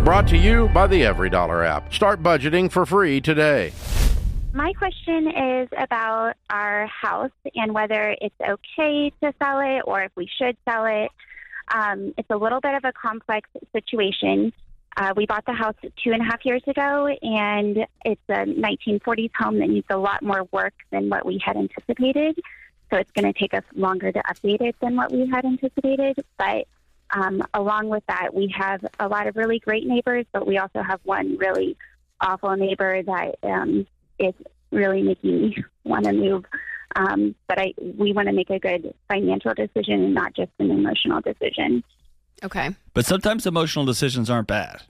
Brought to you by the EveryDollar app. Start budgeting for free today. My question is about our house and whether it's okay to sell it or if we should sell it. It's a little bit of a complex situation. We bought the house 2.5 years ago, and it's a 1940s home that needs a lot more work than what we had anticipated. So it's going to take us longer to update it than what we had anticipated. But along with that, we have a lot of really great neighbors, but we also have one really awful neighbor that is really making me want to move. But we want to make a good financial decision and not just an emotional decision. Okay. But sometimes emotional decisions aren't bad.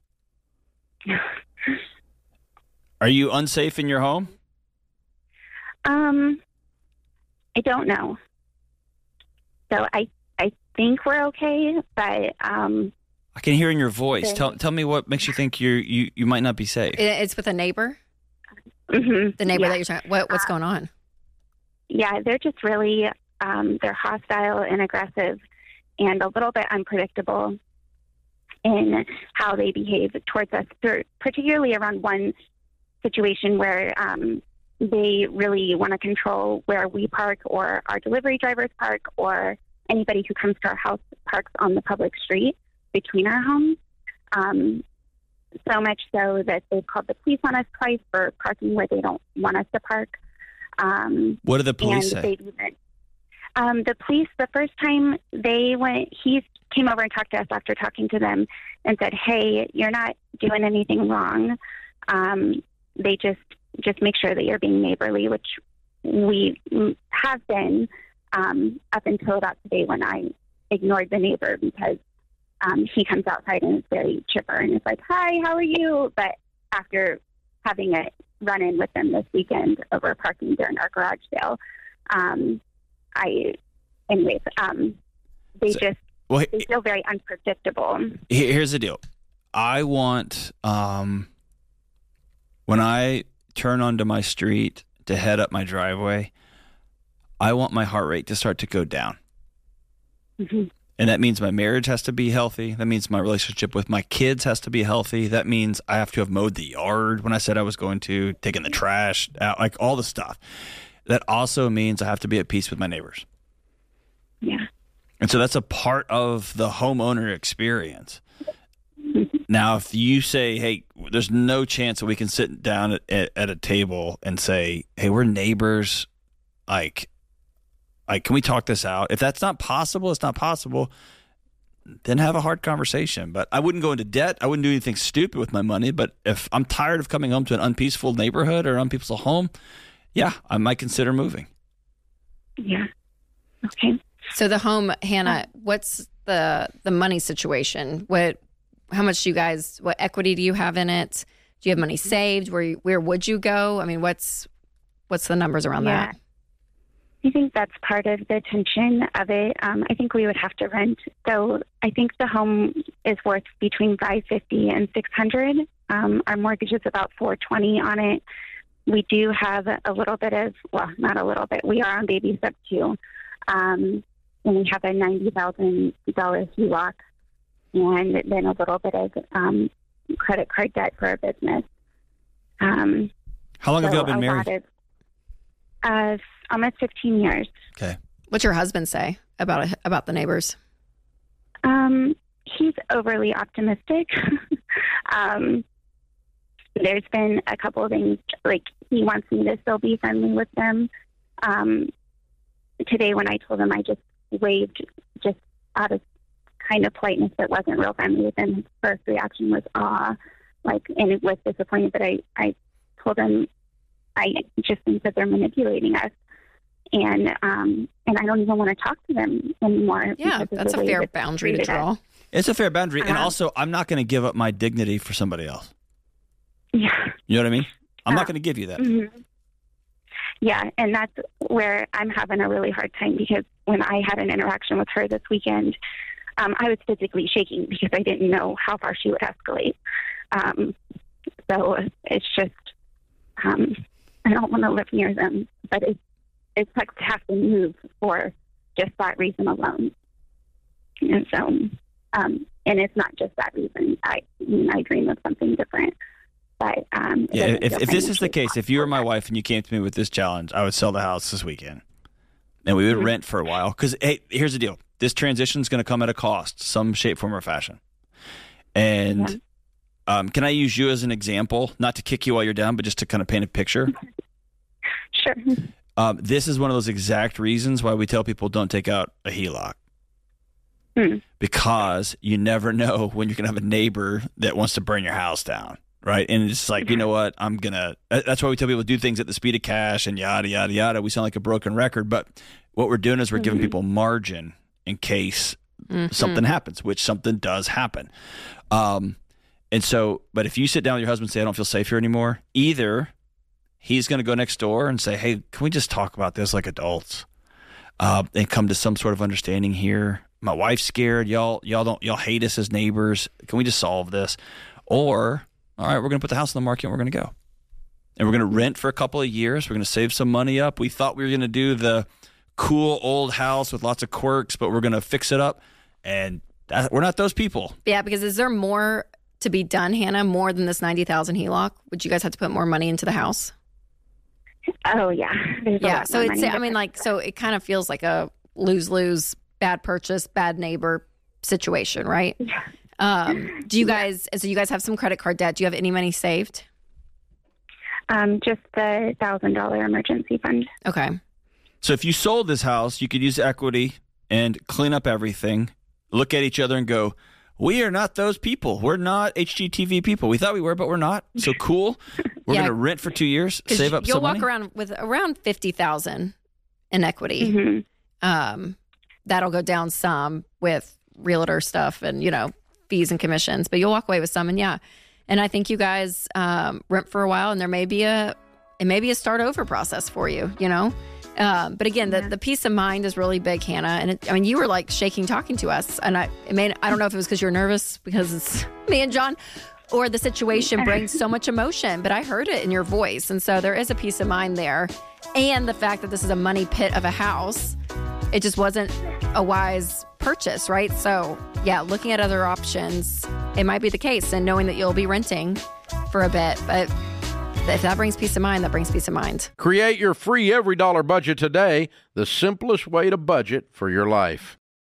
Are you unsafe in your home? I don't know. So I think we're okay, but I can hear in your voice. Tell me what makes you think you might not be safe. It's with a neighbor? Mm-hmm. The neighbor that you're talking about. What's going on? Yeah, they're just really, they're hostile and aggressive and a little bit unpredictable in how they behave towards us, particularly around one situation where they really want to control where we park or our delivery drivers park or anybody who comes to our house parks on the public street between our homes. So much so that they've called the police on us twice for parking where they don't want us to park. What do the police say? The police, the first time he came over and talked to us after talking to them and said, hey, you're not doing anything wrong. They just make sure that you're being neighborly, which we have been up until about today when I ignored the neighbor because he comes outside and is very chipper and is like, hi, how are you? But after having a run-in with them this weekend over parking during our garage sale, they feel very unpredictable. Here's the deal. I want, when I turn onto my street to head up my driveway, I want my heart rate to start to go down. Mm-hmm. And that means my marriage has to be healthy. That means my relationship with my kids has to be healthy. That means I have to have mowed the yard when I said I was going to, taken the trash out, like all the stuff. That also means I have to be at peace with my neighbors. Yeah. And so that's a part of the homeowner experience. Now, if you say, hey, there's no chance that we can sit down at a table and say, hey, we're neighbors, like, can we talk this out? If that's not possible, it's not possible, then have a hard conversation. But I wouldn't go into debt. I wouldn't do anything stupid with my money. But if I'm tired of coming home to an unpeaceful neighborhood or unpeaceful home, yeah, I might consider moving. Yeah. Okay. So the home, Hannah, what's the money situation? How much do you guys, what equity do you have in it? Do you have money saved? Where would you go? I mean, what's the numbers around that? I think that's part of the tension of it. I think we would have to rent. So I think the home is worth between $550 and $600. Our mortgage is about $420 on it. We do have a little bit of, well, not a little bit. We are on baby step 2. And we have a $90,000 HELOC and then a little bit of credit card debt for our business. How long have y'all been married? Almost 15 years. Okay. What's your husband say about the neighbors? He's overly optimistic. There's been a couple of things, like he wants me to still be friendly with them. Today when I told him, I just waved just out of kind of politeness that wasn't real friendly with him. His first reaction was awe, and it was disappointed, but I told him I just think that they're manipulating us. And I don't even want to talk to them anymore. Yeah, that's a fair boundary to draw. It's a fair boundary. And also, I'm not going to give up my dignity for somebody else. Yeah. You know what I mean? I'm not going to give you that. Mm-hmm. Yeah, and that's where I'm having a really hard time because when I had an interaction with her this weekend, I was physically shaking because I didn't know how far she would escalate. So it's just, I don't want to live near them, but it sucks to have to move for just that reason alone. And so, and it's not just that reason. I dream of something different. But if this is the case, if you were my wife and you came to me with this challenge, I would sell the house this weekend, and we would rent for a while. Because hey, here's the deal: this transition is going to come at a cost, some shape, form, or fashion. And can I use you as an example, not to kick you while you're down, but just to kind of paint a picture? Sure. This is one of those exact reasons why we tell people don't take out a HELOC. Because you never know when you're going to have a neighbor that wants to burn your house down. Right. And it's like, you know what, that's why we tell people to do things at the speed of cash and yada, yada, yada. We sound like a broken record. But what we're doing is we're giving people margin in case something happens, which something does happen. And so, but if you sit down with your husband and say, I don't feel safe here anymore, either he's going to go next door and say, hey, can we just talk about this like adults and come to some sort of understanding here? My wife's scared. Y'all hate us as neighbors. Can we just solve this? Or, all right, we're going to put the house on the market and we're going to go. And we're going to rent for a couple of years. We're going to save some money up. We thought we were going to do the cool old house with lots of quirks, but we're going to fix it up. And we're not those people. Yeah, because is there more to be done, Hannah, more than this $90,000 HELOC? Would you guys have to put more money into the house? Oh, yeah. Yeah, so so it kind of feels like a lose-lose, bad purchase, bad neighbor situation, right? Yeah. Do you guys have some credit card debt? Do you have any money saved? Just the $1,000 emergency fund. Okay. So if you sold this house, you could use equity and clean up everything, look at each other and go, we are not those people. We're not HGTV people. We thought we were, but we're not. So cool. We're going to rent for 2 years, save up some money. You'll walk around with around $50,000 in equity. That'll go down some with realtor stuff and, fees and commissions, but you'll walk away with some. And I think you guys rent for a while, and it may be a start over process for you, But again, the peace of mind is really big, Hannah. And you were like shaking talking to us, and I don't know if it was because you're nervous because it's me and John, or the situation brings so much emotion, but I heard it in your voice, and so there is a peace of mind there, and the fact that this is a money pit of a house, it just wasn't a wise purchase, right? So yeah, looking at other options, it might be the case, and knowing that you'll be renting for a bit, but if that brings peace of mind, that brings peace of mind. Create your free Every Dollar budget today, the simplest way to budget for your life.